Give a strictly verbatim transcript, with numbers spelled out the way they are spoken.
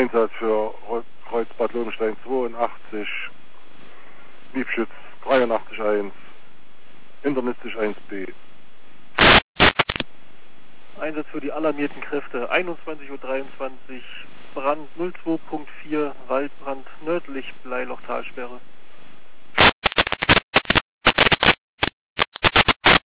Einsatz für Kreuz Bad Lobenstein zweiundachtzig, Liebschütz dreiundachtzig eins, Internistic eins B. Einsatz für die alarmierten Kräfte, einundzwanzig Uhr dreiundzwanzig, Brand null zwei Punkt vier, Waldbrand nördlich Bleilochtalsperre.